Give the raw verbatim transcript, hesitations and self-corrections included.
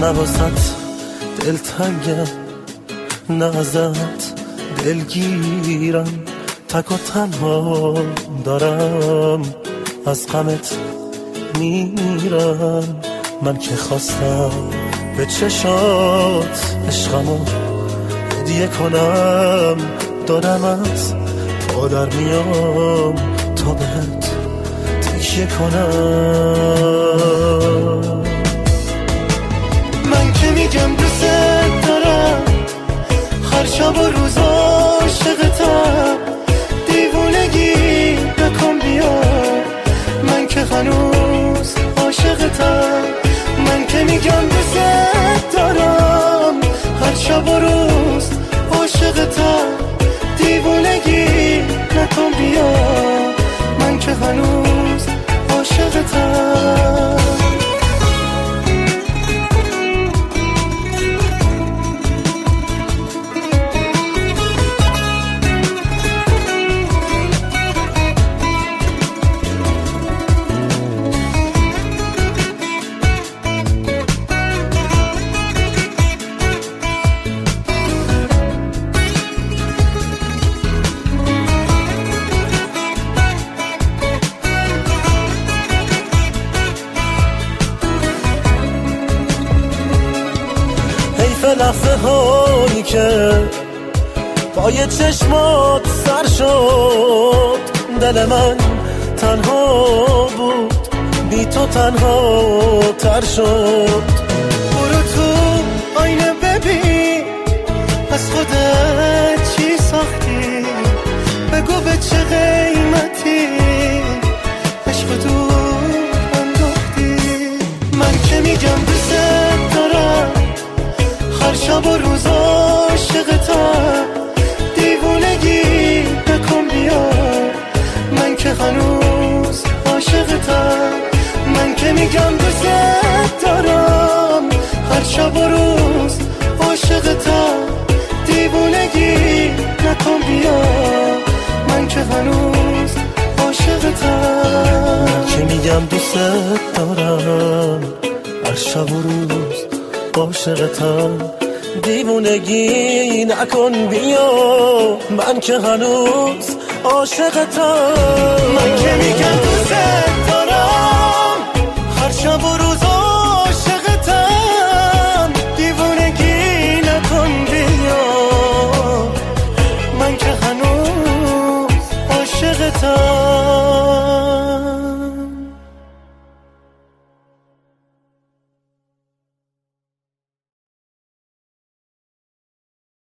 نوازت دلتنگم، نه ازت دلگیرم، تک و تنها دارم از غمت میرم. من که خواستم به چشات عشقمو هدیه کنم، دارم از پا در میام تا بهت تکیه کنم. من که میگم دوست دارم، هر شب و روز عاشقتم، دیوونگی نکن بیا، من که هنوز عاشقتم. من که میگم دوست دارم، هر شب و روز عاشقتم، دیوونگی نکن بیا، من که هنوز عاشقتم. لحظه هایی که با یه چشمات سر شد، دل من تنها بود، بی تو تنها تر شد. برو تو آینه ببین، از خودت چی ساختی، بگو به چه قیمتی عشق دور انداختی. من که میگم دوست دارم، هر شب و روز عاشقتم، دیوونگی نکن بیا، من که هنوز عاشقتم. من که میگم دوست دارم، هر شب و روز عاشقتم، دیوونگی نکن بیا، من که هنوز عاشقتم. من که میگم دوست دارم، هر شب و روز عاشقتم، دیوونگی نکن بیا، من که هنوز عاشقتم. من که میگم دوست دارم، هر شب و روز عاشقتم، دیوونگی نکن بیا، من که هنوز عاشقتم.